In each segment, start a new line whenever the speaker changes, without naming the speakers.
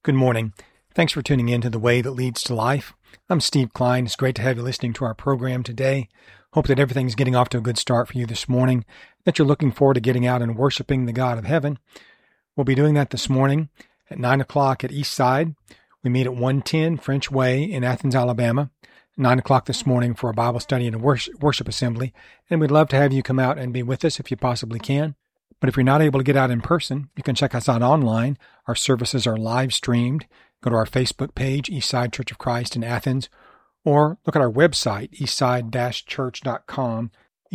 Good morning. Thanks for tuning in to The Way That Leads to Life. I'm Steve Klein. It's great to have you listening to our program today. Hope that everything's getting off to a good start for you this morning, that you're looking forward to getting out and worshiping the God of heaven. We'll be doing that this morning at 9 o'clock at Eastside. We meet at 110 French Way in Athens, Alabama. 9 o'clock this morning for a Bible study and a worship assembly. And we'd love to have you come out and be with us if you possibly can. But if you're not able to get out in person, you can check us out online. Our services are live streamed. Go to our Facebook page, Eastside Church of Christ in Athens, or look at our website, eastside-church.com,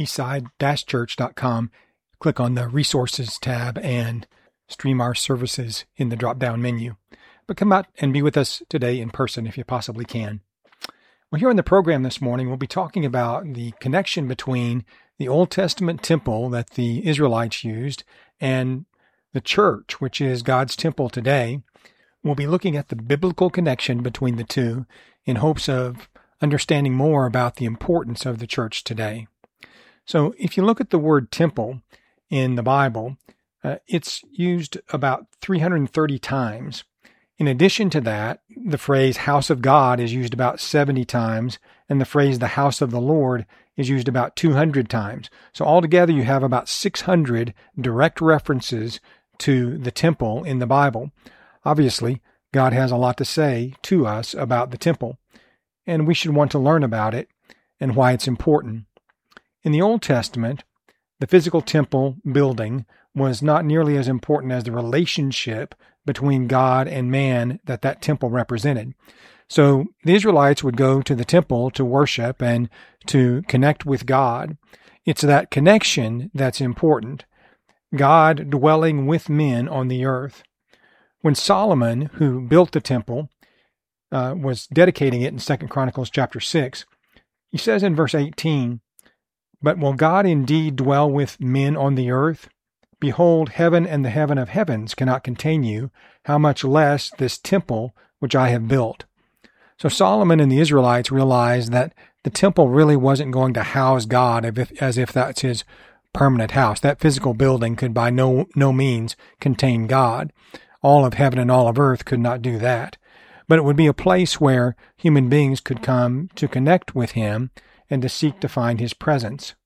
eastside-church.com. Click on the Resources tab and stream our services in the drop-down menu. But come out and be with us today in person if you possibly can. Well, here in the program this morning, we'll be talking about the connection between the Old Testament temple that the Israelites used and the church, which is God's temple today. We'll be looking at the biblical connection between the two in hopes of understanding more about the importance of the church today. So if you look at the word temple in the Bible, it's used about 330 times. In addition to that, the phrase house of God is used about 70 times, and the phrase the house of the Lord is used about 200 times. So altogether, you have about 600 direct references to the temple in the Bible. Obviously, God has a lot to say to us about the temple, and we should want to learn about it and why it's important. In the Old Testament, the physical temple building was not nearly as important as the relationship between God and man that temple represented. So the Israelites would go to the temple to worship and to connect with God. It's that connection that's important. God dwelling with men on the earth. When Solomon, who built the temple, was dedicating it in 2 Chronicles chapter 6, he says in verse 18, "But will God indeed dwell with men on the earth? Behold, heaven and the heaven of heavens cannot contain you, how much less this temple which I have built." So Solomon and the Israelites realized that the temple really wasn't going to house God as if that's his permanent house. That physical building could by no means contain God. All of heaven and all of earth could not do that. But it would be a place where human beings could come to connect with him and to seek to find his presence.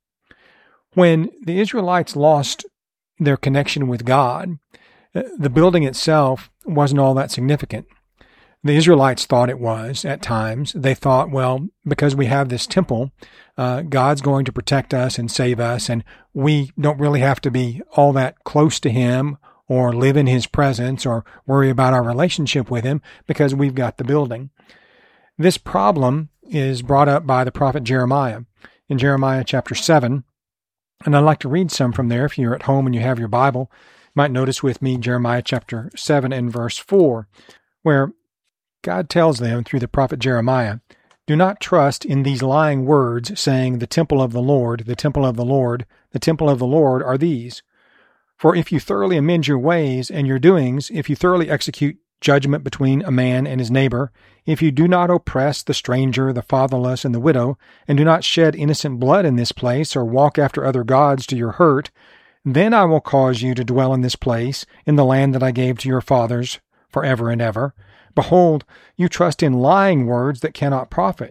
When the Israelites lost their connection with God, the building itself wasn't all that significant. The Israelites thought it was at times. They thought, well, because we have this temple, God's going to protect us and save us, and we don't really have to be all that close to him or live in his presence or worry about our relationship with him because we've got the building. This problem is brought up by the prophet Jeremiah in Jeremiah chapter 7. And I'd like to read some from there. If you're at home and you have your Bible, you might notice with me Jeremiah chapter 7 and verse 4, where God tells them through the prophet Jeremiah, "Do not trust in these lying words, saying, 'The temple of the Lord, the temple of the Lord, the temple of the Lord are these.' For if you thoroughly amend your ways and your doings, if you thoroughly execute judgment between a man and his neighbor, if you do not oppress the stranger, the fatherless, and the widow, and do not shed innocent blood in this place, or walk after other gods to your hurt, then I will cause you to dwell in this place, in the land that I gave to your fathers, forever and ever. Behold, you trust in lying words that cannot profit.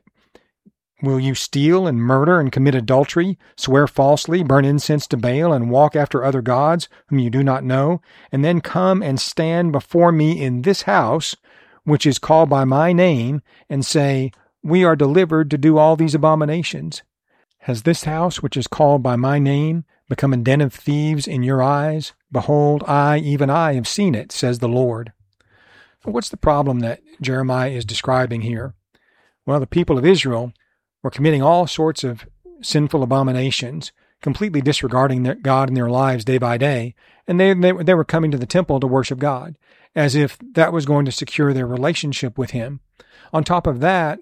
Will you steal and murder and commit adultery, swear falsely, burn incense to Baal, and walk after other gods whom you do not know, and then come and stand before me in this house, which is called by my name, and say, 'We are delivered to do all these abominations'? Has this house, which is called by my name, become a den of thieves in your eyes? Behold, even I, have seen it, says the Lord." What's the problem that Jeremiah is describing here? Well, the people of Israel were committing all sorts of sinful abominations, completely disregarding God in their lives day by day, and they were coming to the temple to worship God, as if that was going to secure their relationship with him. On top of that,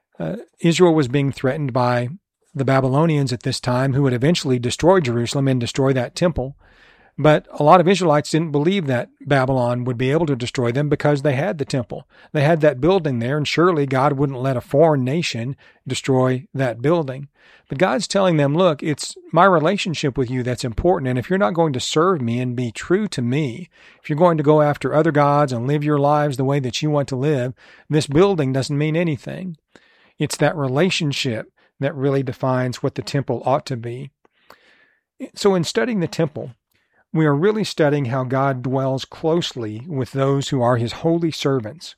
Israel was being threatened by the Babylonians at this time, who would eventually destroy Jerusalem and destroy that temple. But a lot of Israelites didn't believe that Babylon would be able to destroy them because they had the temple. They had that building there, and surely God wouldn't let a foreign nation destroy that building. But God's telling them, look, it's my relationship with you that's important, and if you're not going to serve me and be true to me, if you're going to go after other gods and live your lives the way that you want to live, this building doesn't mean anything. It's that relationship that really defines what the temple ought to be. So in studying the temple, we are really studying how God dwells closely with those who are his holy servants.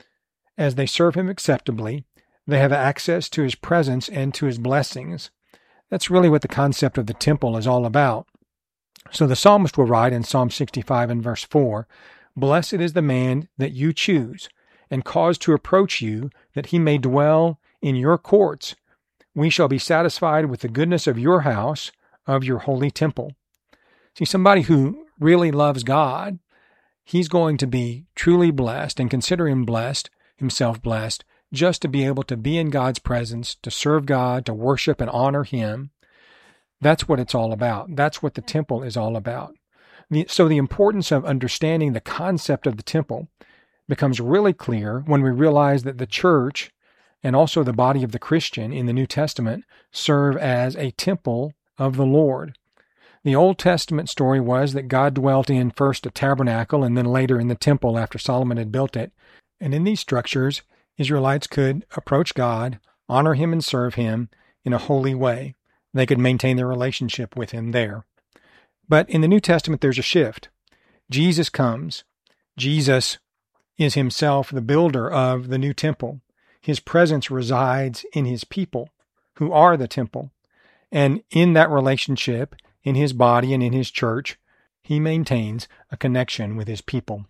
As they serve him acceptably, they have access to his presence and to his blessings. That's really what the concept of the temple is all about. So the psalmist will write in Psalm 65 and verse 4, "Blessed is the man that you choose, and cause to approach you, that he may dwell in your courts. We shall be satisfied with the goodness of your house, of your holy temple." See, somebody who really loves God, he's going to be truly blessed and consider himself blessed, just to be able to be in God's presence, to serve God, to worship and honor him. That's what it's all about. That's what the temple is all about. So the importance of understanding the concept of the temple becomes really clear when we realize that the church and also the body of the Christian in the New Testament serve as a temple of the Lord. The Old Testament story was that God dwelt in first a tabernacle and then later in the temple after Solomon had built it. And in these structures, Israelites could approach God, honor him and serve him in a holy way. They could maintain their relationship with him there. But in the New Testament, there's a shift. Jesus comes. Jesus is himself the builder of the new temple. His presence resides in his people, who are the temple. And in that relationship, in his body and in his church, he maintains a connection with his people.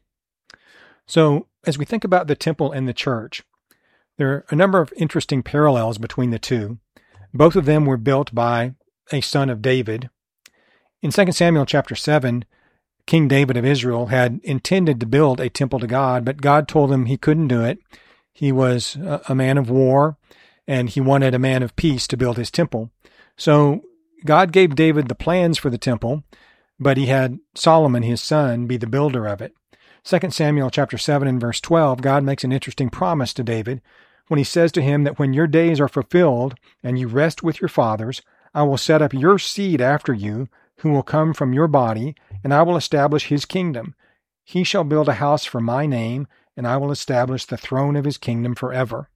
So, as we think about the temple and the church, there are a number of interesting parallels between the two. Both of them were built by a son of David. In 2 Samuel chapter 7, King David of Israel had intended to build a temple to God, but God told him he couldn't do it. He was a man of war, and he wanted a man of peace to build his temple. So God gave David the plans for the temple, but he had Solomon, his son, be the builder of it. 2 Samuel chapter 7 and verse 12, God makes an interesting promise to David when he says to him that when your days are fulfilled and you rest with your fathers, I will set up your seed after you, who will come from your body, and I will establish his kingdom. He shall build a house for my name, and I will establish the throne of his kingdom forever.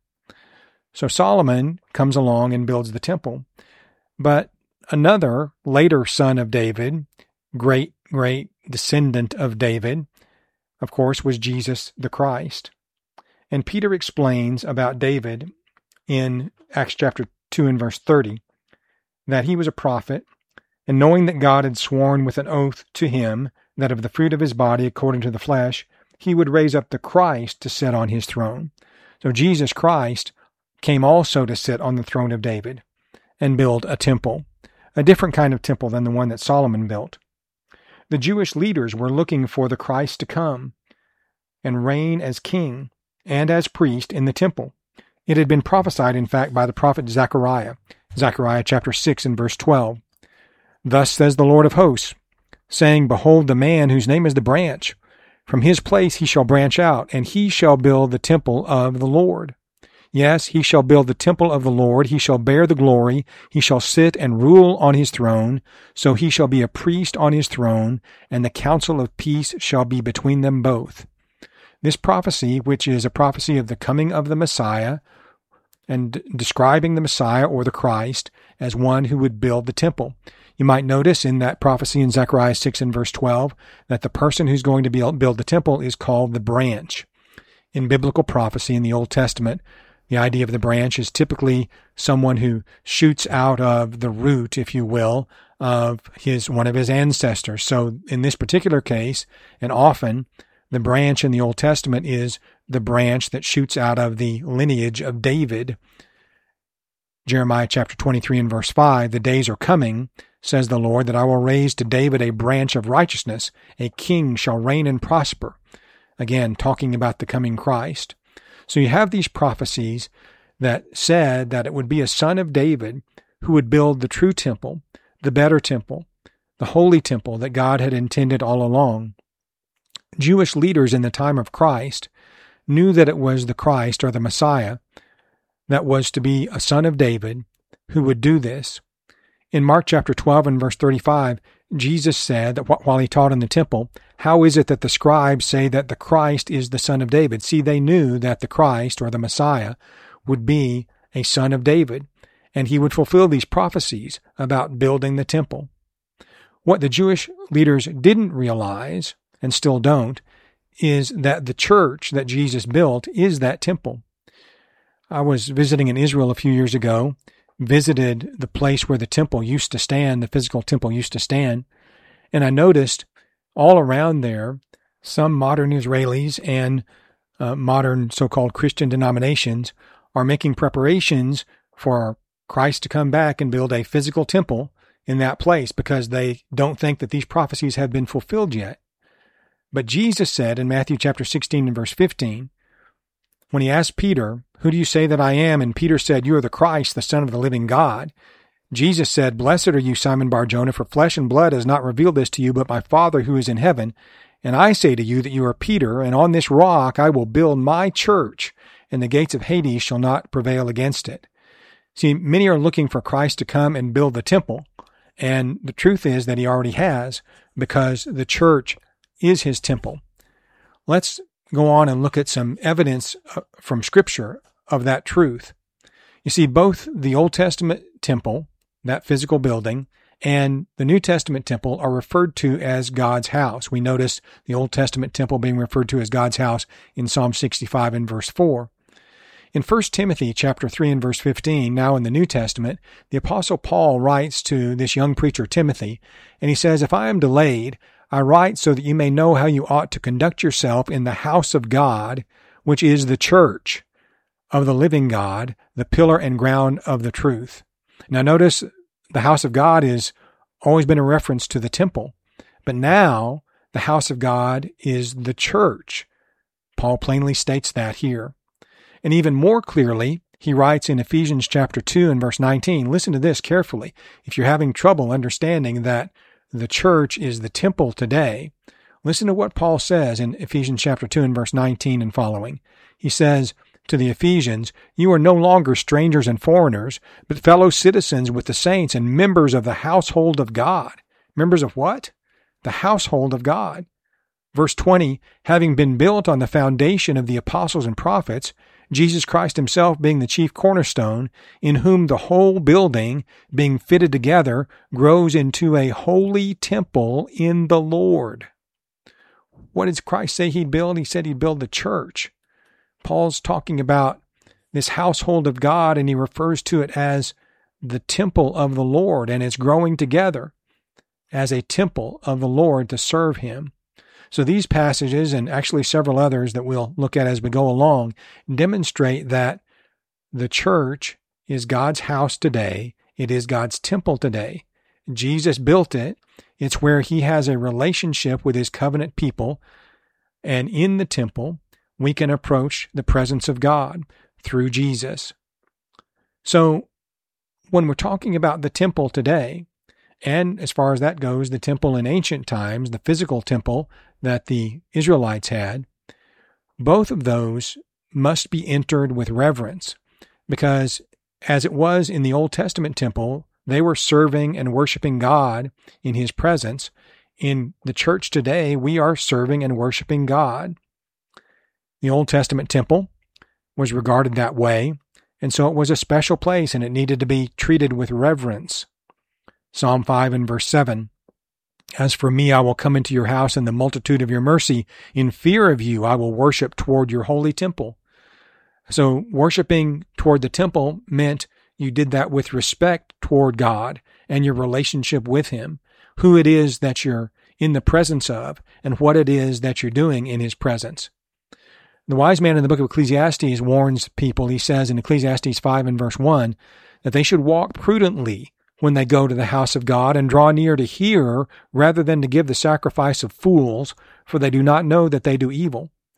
So Solomon comes along and builds the temple. But another later son of David, great descendant of David, of course, was Jesus the Christ. And Peter explains about David in Acts chapter 2 and verse 30, that he was a prophet, and knowing that God had sworn with an oath to him that of the fruit of his body according to the flesh, he would raise up the Christ to sit on his throne. So Jesus Christ came also to sit on the throne of David and build a temple, a different kind of temple than the one that Solomon built. The Jewish leaders were looking for the Christ to come and reign as king and as priest in the temple. It had been prophesied, in fact, by the prophet Zechariah, Zechariah chapter 6 and verse 12. Thus says the Lord of hosts, saying, Behold the man whose name is the branch. From his place he shall branch out, and he shall build the temple of the Lord. Yes, he shall build the temple of the Lord. He shall bear the glory. He shall sit and rule on his throne. So he shall be a priest on his throne, and the counsel of peace shall be between them both. This prophecy, which is a prophecy of the coming of the Messiah, and describing the Messiah or the Christ as one who would build the temple. You might notice in that prophecy in Zechariah 6 and verse 12 that the person who's going to build the temple is called the branch. In biblical prophecy in the Old Testament, the idea of the branch is typically someone who shoots out of the root, if you will, of one of his ancestors. So in this particular case, and often, the branch in the Old Testament is the branch that shoots out of the lineage of David. Jeremiah chapter 23 and verse 5, the days are coming, says the Lord, that I will raise to David a branch of righteousness. A king shall reign and prosper. Again, talking about the coming Christ. So you have these prophecies that said that it would be a son of David who would build the true temple, the better temple, the holy temple that God had intended all along. Jewish leaders in the time of Christ knew that it was the Christ, or the Messiah, that was to be a son of David who would do this. In Mark chapter 12 and verse 35, Jesus said that while he taught in the temple, "How is it that the scribes say that the Christ is the son of David?" See, they knew that the Christ, or the Messiah, would be a son of David, and he would fulfill these prophecies about building the temple. What the Jewish leaders didn't realize, and still don't, is that the church that Jesus built is that temple. I was visiting in Israel a few years ago, visited the place where the temple used to stand, the physical temple used to stand, and I noticed all around there some modern Israelis and modern so-called Christian denominations are making preparations for Christ to come back and build a physical temple in that place because they don't think that these prophecies have been fulfilled yet. But Jesus said in Matthew chapter 16 and verse 15, when he asked Peter, "Who do you say that I am?" And Peter said, "You are the Christ, the Son of the living God." Jesus said, "Blessed are you, Simon Bar-Jonah, for flesh and blood has not revealed this to you, but my Father who is in heaven. And I say to you that you are Peter, and on this rock I will build my church, and the gates of Hades shall not prevail against it." See, many are looking for Christ to come and build the temple, and the truth is that he already has, because the church is his temple. Let's go on and look at some evidence from Scripture of that truth. You see, both the Old Testament temple, that physical building, and the New Testament temple are referred to as God's house. We notice the Old Testament temple being referred to as God's house in Psalm 65 and verse 4. In 1 Timothy chapter 3 and verse 15, now in the New Testament, the Apostle Paul writes to this young preacher Timothy, and he says, "If I am delayed, I write so that you may know how you ought to conduct yourself in the house of God, which is the church of the living God, the pillar and ground of the truth." Now notice the house of God has always been a reference to the temple, but now the house of God is the church. Paul plainly states that here. And even more clearly, he writes in Ephesians chapter 2 and verse 19, listen to this carefully. If you're having trouble understanding that the church is the temple today, listen to what Paul says in Ephesians chapter 2 and verse 19 and following. He says to the Ephesians, "You are no longer strangers and foreigners, but fellow citizens with the saints and members of the household of God." Members of what? The household of God. Verse 20, "Having been built on the foundation of the apostles and prophets, Jesus Christ himself being the chief cornerstone, in whom the whole building, being fitted together, grows into a holy temple in the Lord." What did Christ say he'd build? He said he'd build the church. Paul's talking about this household of God, and he refers to it as the temple of the Lord, and it's growing together as a temple of the Lord to serve him. So these passages, and actually several others that we'll look at as we go along, demonstrate that the church is God's house today. It is God's temple today. Jesus built it. It's where he has a relationship with his covenant people. And in the temple, we can approach the presence of God through Jesus. So when we're talking about the temple today, and as far as that goes, the temple in ancient times, the physical temple that the Israelites had, both of those must be entered with reverence, because as it was in the Old Testament temple, they were serving and worshiping God in his presence. In the church today, we are serving and worshiping God. The Old Testament temple was regarded that way, and so it was a special place, and it needed to be treated with reverence. Psalm 5 and verse 7, "As for me, I will come into your house in the multitude of your mercy. In fear of you, I will worship toward your holy temple." So worshiping toward the temple meant you did that with respect toward God and your relationship with him, who it is that you're in the presence of, and what it is that you're doing in his presence. The wise man in the book of Ecclesiastes warns people, he says in Ecclesiastes 5 and verse 1, that they should walk prudently when they go to the house of God, and draw near to hear rather than to give the sacrifice of fools, for they do not know that they do evil.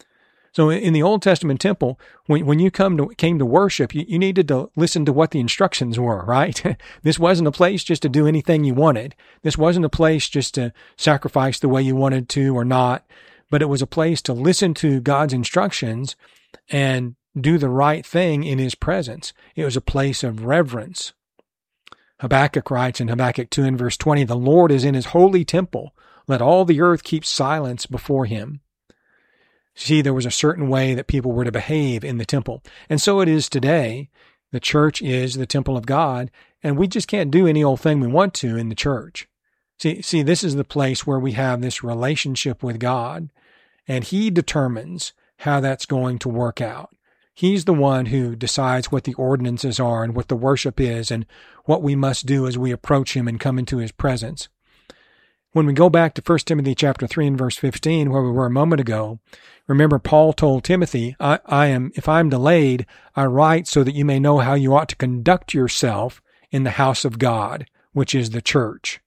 So in the Old Testament temple, when you came to worship, you needed to listen to what the instructions were, right? This wasn't a place just to do anything you wanted. This wasn't a place just to sacrifice the way you wanted to or not, but it was a place to listen to God's instructions and do the right thing in His presence. It was a place of reverence. Habakkuk writes in Habakkuk 2 and verse 20, "The Lord is in His holy temple. Let all the earth keep silence before Him." See, there was a certain way that people were to behave in the temple. And so it is today. The church is the temple of God, and we just can't do any old thing we want to in the church. See, this is the place where we have this relationship with God, and He determines how that's going to work out. He's the one who decides what the ordinances are and what the worship is and what we must do as we approach Him and come into His presence. When we go back to 1 Timothy chapter 3 and verse 15, where we were a moment ago, remember Paul told Timothy, if I'm delayed, I write so that you may know how you ought to conduct yourself in the house of God, which is the church.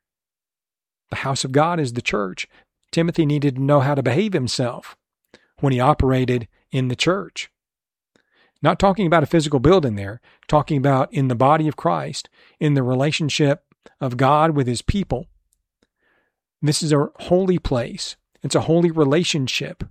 The house of God is the church. Timothy needed to know how to behave himself when he operated in the church. Not talking about a physical building there, talking about in the body of Christ, in the relationship of God with His people. This is a holy place. It's a holy relationship.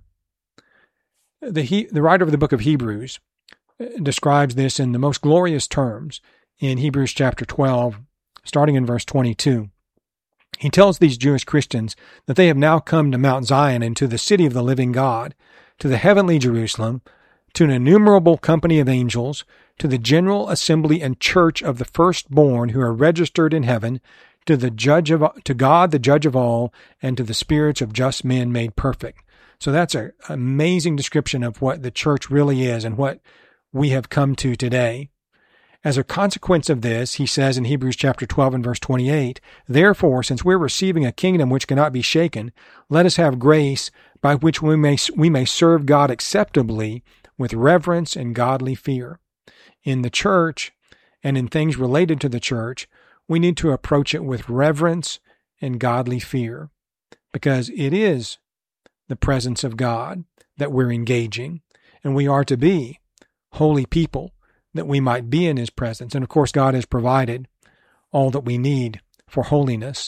The writer of the book of Hebrews describes this in the most glorious terms in Hebrews chapter 12, starting in verse 22. He tells these Jewish Christians that they have now come to Mount Zion and to the city of the living God, to the heavenly Jerusalem, to an innumerable company of angels, to the general assembly and church of the firstborn who are registered in heaven, to God, the judge of all, and to the spirits of just men made perfect. So that's an amazing description of what the church really is and what we have come to today. As a consequence of this, he says in Hebrews chapter 12 and verse 28, "Therefore, since we're receiving a kingdom which cannot be shaken, let us have grace by which we may serve God acceptably with reverence and godly fear." In the church and in things related to the church, we need to approach it with reverence and godly fear, because it is the presence of God that we're engaging, and we are to be holy people that we might be in His presence. And of course, God has provided all that we need for holiness.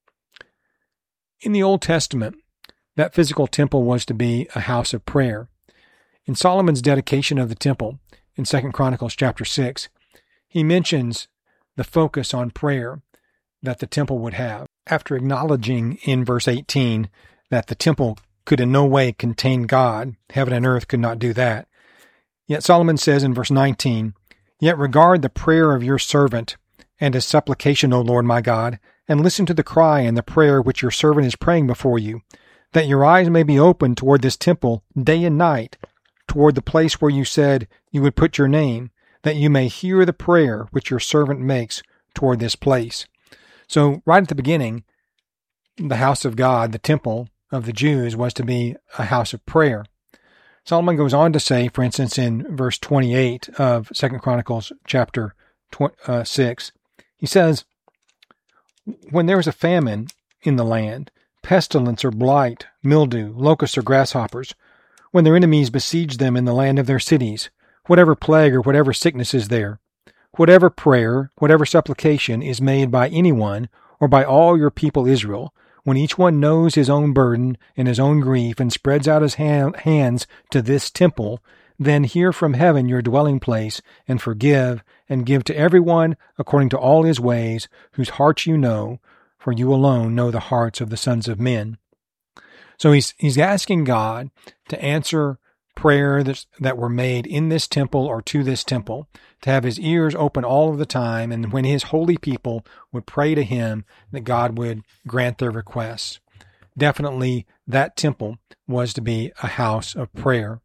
In the Old Testament, that physical temple was to be a house of prayer. In Solomon's dedication of the temple, in 2 Chronicles chapter 6, he mentions the focus on prayer that the temple would have. After acknowledging in verse 18 that the temple could in no way contain God, heaven and earth could not do that. Yet Solomon says in verse 19, "Yet regard the prayer of your servant and his supplication, O Lord my God, and listen to the cry and the prayer which your servant is praying before you, that your eyes may be opened toward this temple day and night, toward the place where you said you would put your name, that you may hear the prayer which your servant makes toward this place." So right at the beginning, the house of God, the temple of the Jews, was to be a house of prayer. Solomon goes on to say, for instance, in verse 28 of 2 Chronicles chapter 6, he says, "When there is a famine in the land, pestilence or blight, mildew, locusts or grasshoppers, when their enemies besiege them in the land of their cities, whatever plague or whatever sickness is there, whatever prayer, whatever supplication is made by anyone or by all your people Israel, when each one knows his own burden and his own grief and spreads out his hands to this temple, then hear from heaven your dwelling place and forgive and give to everyone according to all his ways, whose hearts you know, for you alone know the hearts of the sons of men." So he's asking God to answer prayer that were made in this temple or to this temple, to have His ears open all of the time, and when His holy people would pray to Him, that God would grant their requests. Definitely that temple was to be a house of prayer.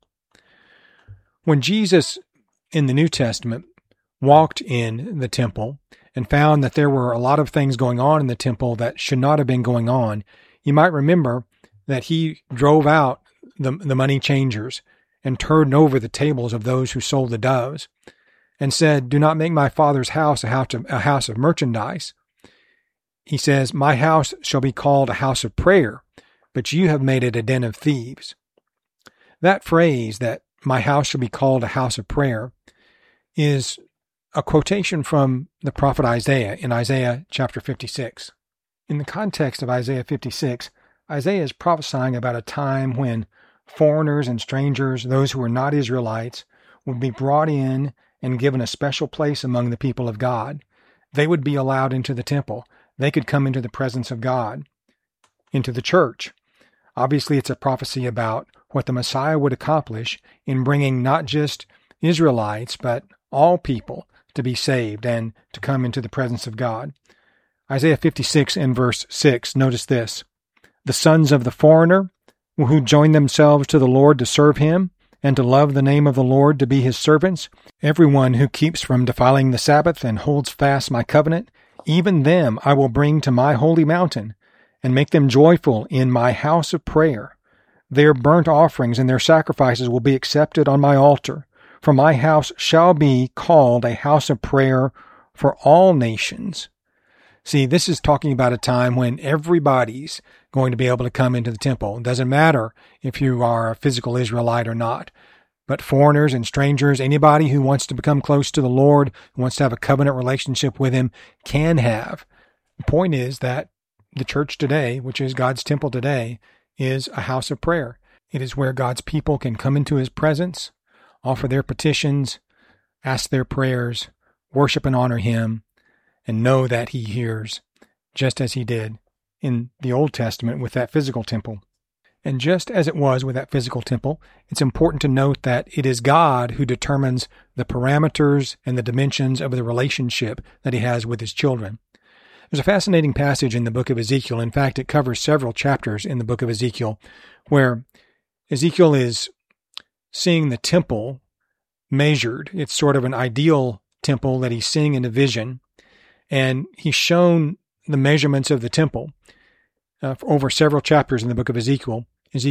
When Jesus in the New Testament walked in the temple and found that there were a lot of things going on in the temple that should not have been going on, you might remember that He drove out the money changers and turned over the tables of those who sold the doves, and said, "Do not make my Father's house a house of merchandise." He says, "My house shall be called a house of prayer, but you have made it a den of thieves." That phrase, that my house shall be called a house of prayer, is a quotation from the prophet Isaiah in Isaiah chapter 56. In the context of Isaiah 56, Isaiah is prophesying about a time when foreigners and strangers, those who are not Israelites, would be brought in and given a special place among the people of God. They would be allowed into the temple. They could come into the presence of God, into the church. Obviously, it's a prophecy about what the Messiah would accomplish in bringing not just Israelites, but all people to be saved and to come into the presence of God. Isaiah 56 and verse 6, notice this. The sons of the foreigner who join themselves to the Lord to serve him and to love the name of the Lord, to be his servants, everyone who keeps from defiling the Sabbath and holds fast my covenant, even them I will bring to my holy mountain and make them joyful in my house of prayer. Their burnt offerings and their sacrifices will be accepted on my altar, for my house shall be called a house of prayer for all nations. See, this is talking about a time when everybody's going to be able to come into the temple. It doesn't matter if you are a physical Israelite or not, but foreigners and strangers, anybody who wants to become close to the Lord, who wants to have a covenant relationship with him, can have. The point is that the church today, which is God's temple today, is a house of prayer. It is where God's people can come into his presence, offer their petitions, ask their prayers, worship and honor him, and know that he hears, just as he did in the Old Testament with that physical temple. And just as it was with that physical temple, it's important to note that it is God who determines the parameters and the dimensions of the relationship that he has with his children. There's a fascinating passage in the book of Ezekiel. In fact, it covers several chapters in the book of Ezekiel, where Ezekiel is seeing the temple measured. It's sort of an ideal temple that he's seeing in a vision. And he's shown the measurements of the temple over several chapters in the book of Ezekiel.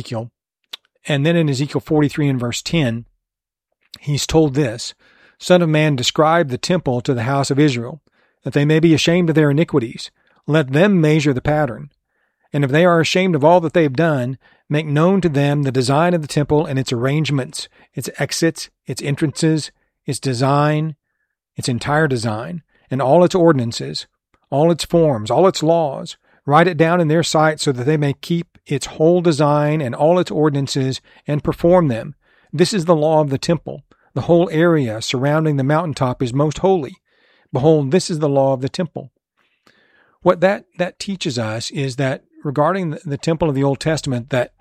And then in Ezekiel 43 and verse 10, he's told this, Son of man, describe the temple to the house of Israel, that they may be ashamed of their iniquities. Let them measure the pattern. And if they are ashamed of all that they have done, make known to them the design of the temple and its arrangements, its exits, its entrances, its design, its entire design, and all its ordinances, all its forms, all its laws. Write it down in their sight so that they may keep its whole design and all its ordinances and perform them. This is the law of the temple. The whole area surrounding the mountaintop is most holy. Behold, this is the law of the temple. What that teaches us is that regarding the temple of the Old Testament, that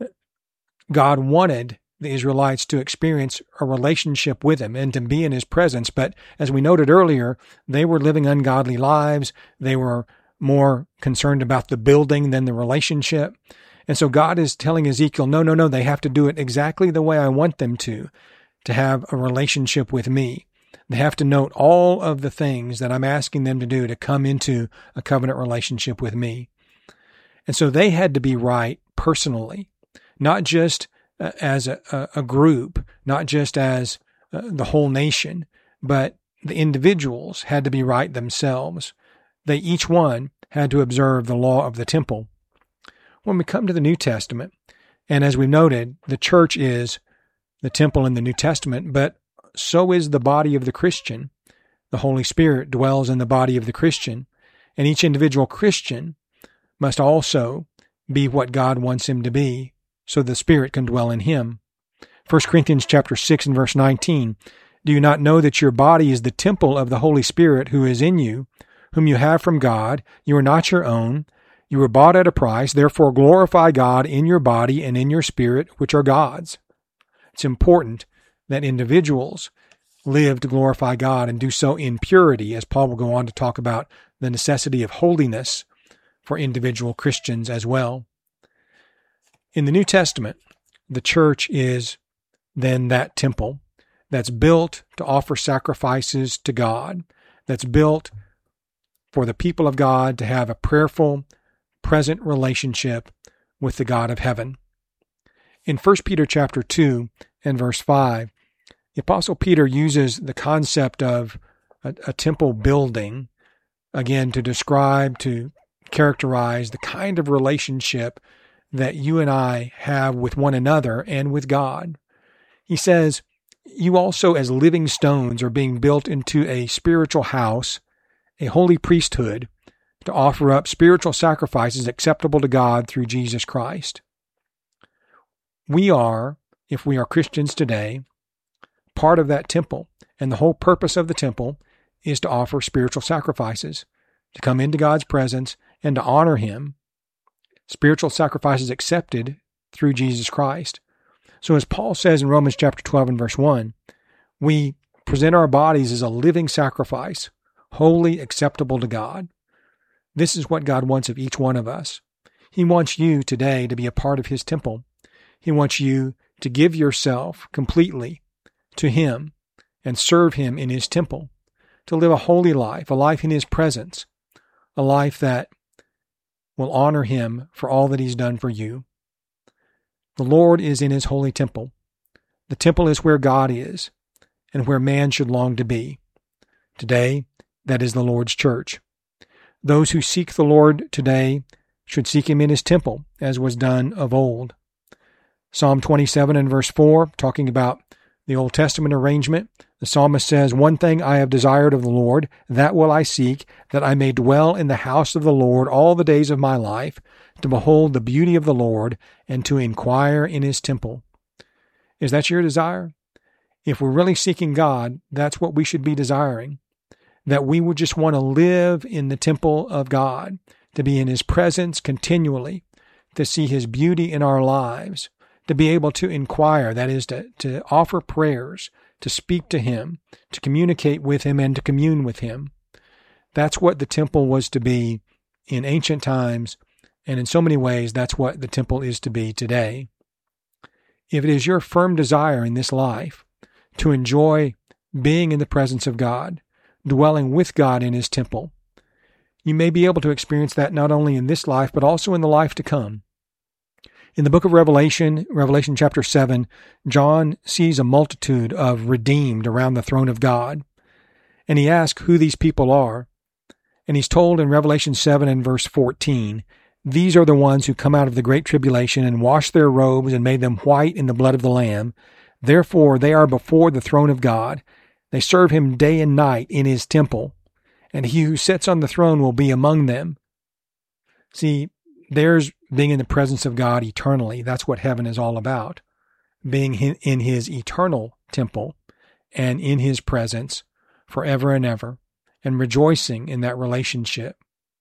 God wanted the Israelites to experience a relationship with him and to be in his presence. But as we noted earlier, they were living ungodly lives. They were more concerned about the building than the relationship. And so God is telling Ezekiel, no, they have to do it exactly the way I want them to have a relationship with me. They have to note all of the things that I'm asking them to do to come into a covenant relationship with me. And so they had to be right personally, not just as a group, not just as the whole nation, but the individuals had to be right themselves. They each one had to observe the law of the temple. When we come to the New Testament, and as we've noted, the church is the temple in the New Testament, but so is the body of the Christian. The Holy Spirit dwells in the body of the Christian, and each individual Christian must also be what God wants him to be, so the Spirit can dwell in him. 1 Corinthians chapter 6 and verse 19, Do you not know that your body is the temple of the Holy Spirit who is in you, whom you have from God? You are not your own. You were bought at a price. Therefore glorify God in your body and in your spirit, which are God's. It's important that individuals live to glorify God and do so in purity, as Paul will go on to talk about the necessity of holiness for individual Christians as well. In the New Testament, the church is then that temple that's built to offer sacrifices to God, that's built for the people of God to have a prayerful, present relationship with the God of heaven. In 1 Peter chapter 2 and verse 5, the Apostle Peter uses the concept of a temple building, again, to describe, to characterize the kind of relationship that you and I have with one another and with God. He says, you also as living stones are being built into a spiritual house, a holy priesthood, to offer up spiritual sacrifices acceptable to God through Jesus Christ. We are, if we are Christians today, part of that temple, and the whole purpose of the temple is to offer spiritual sacrifices, to come into God's presence and to honor Him. Spiritual sacrifices accepted through Jesus Christ. So as Paul says in Romans chapter 12 and verse 1, we present our bodies as a living sacrifice, wholly acceptable to God. This is what God wants of each one of us. He wants you today to be a part of His temple. He wants you to give yourself completely to Him and serve Him in His temple, to live a holy life, a life in His presence, a life that will honor Him for all that He's done for you. The Lord is in His holy temple. The temple is where God is and where man should long to be. Today, that is the Lord's church. Those who seek the Lord today should seek Him in His temple, as was done of old. Psalm 27 and verse 4, talking about the Old Testament arrangement, the psalmist says, "One thing I have desired of the Lord, that will I seek, that I may dwell in the house of the Lord all the days of my life, to behold the beauty of the Lord, and to inquire in His temple." Is that your desire? If we're really seeking God, that's what we should be desiring. That we would just want to live in the temple of God, to be in His presence continually, to see His beauty in our lives, to be able to inquire, that is, to offer prayers, to speak to Him, to communicate with Him, and to commune with Him. That's what the temple was to be in ancient times, and in so many ways, that's what the temple is to be today. If it is your firm desire in this life to enjoy being in the presence of God, dwelling with God in His temple, you may be able to experience that not only in this life, but also in the life to come. In the book of Revelation, Revelation chapter 7, John sees a multitude of redeemed around the throne of God. And he asks who these people are. And he's told in Revelation 7 and verse 14, "These are the ones who come out of the great tribulation and washed their robes and made them white in the blood of the Lamb. Therefore they are before the throne of God. They serve Him day and night in His temple. And He who sits on the throne will be among them." See, there's being in the presence of God eternally. That's what heaven is all about. Being in His eternal temple and in His presence forever and ever, and rejoicing in that relationship.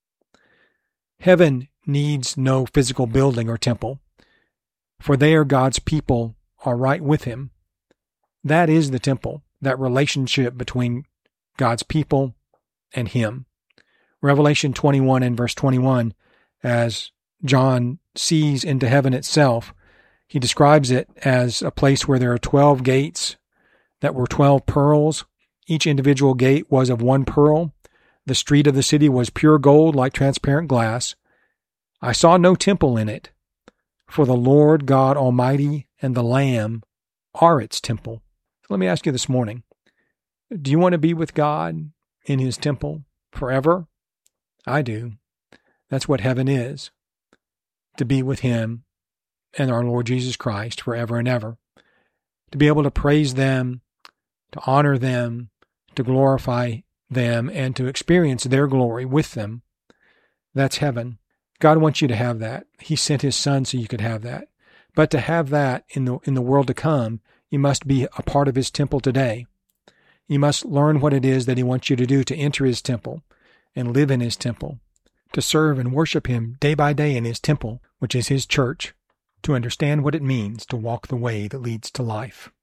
Heaven needs no physical building or temple, for there God's people are right with Him. That is the temple, that relationship between God's people and Him. Revelation 21 and verse 21, as John sees into heaven itself, he describes it as a place where there are 12 gates that were 12 pearls. Each individual gate was of one pearl. The street of the city was pure gold like transparent glass. I saw no temple in it, for the Lord God Almighty and the Lamb are its temple. Let me ask you this morning, do you want to be with God in His temple forever? I do. That's what heaven is, to be with Him and our Lord Jesus Christ forever and ever, to be able to praise them, to honor them, to glorify them, and to experience their glory with them. That's heaven. God wants you to have that. He sent His Son so you could have that. But to have that in the world to come, you must be a part of His temple today. You must learn what it is that He wants you to do to enter His temple and live in His temple, to serve and worship Him day by day in His temple, which is His church, to understand what it means to walk the way that leads to life.